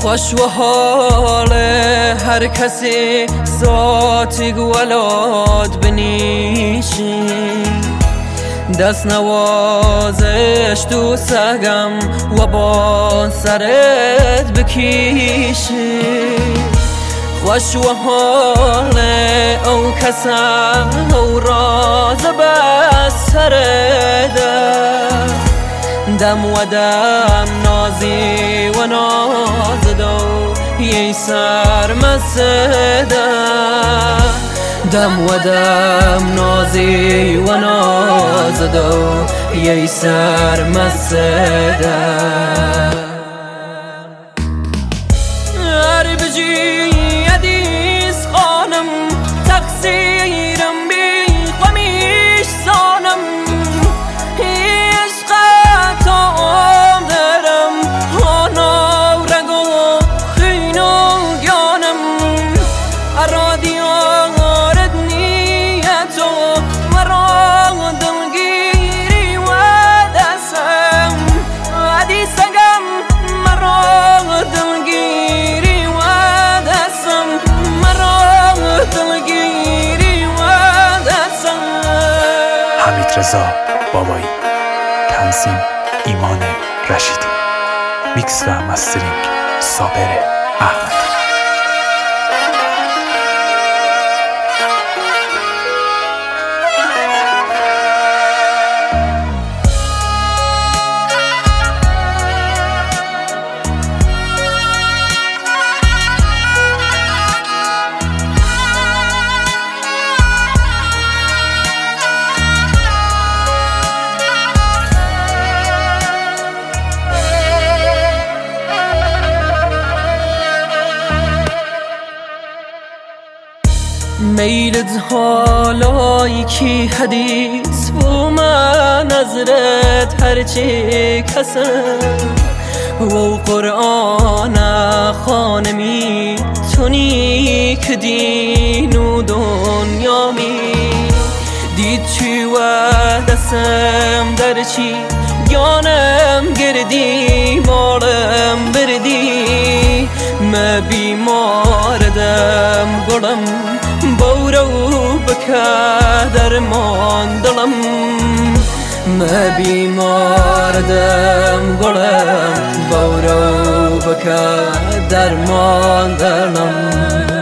خوش و حال هر کسی ساتی ولاد بنیشی دست نوازش تو سگم و با سرت بکیشی خوش و حال او کسا او راز بس سرده دم و دم نازی و نازدو یه سر مسده دم و دم نازی و نازدو یه سر مسده هر بجی یدیس خانم تقصیرم بی قمیش سانم رضا بابایی، تنظیم ایمان رشیدی، میکس و مسترینگ صابر احمدی. میلت حالایی کی حدیث بو من نظرت هرچی کسم و قرآن خانمی تونی که دین و دنیا می دید چی و دستم در چی گانم گردی مالم بردی ما بیماردم گلم بورو بکا درمان دلم ما بیماردم گلم بورو بکا درمان دلم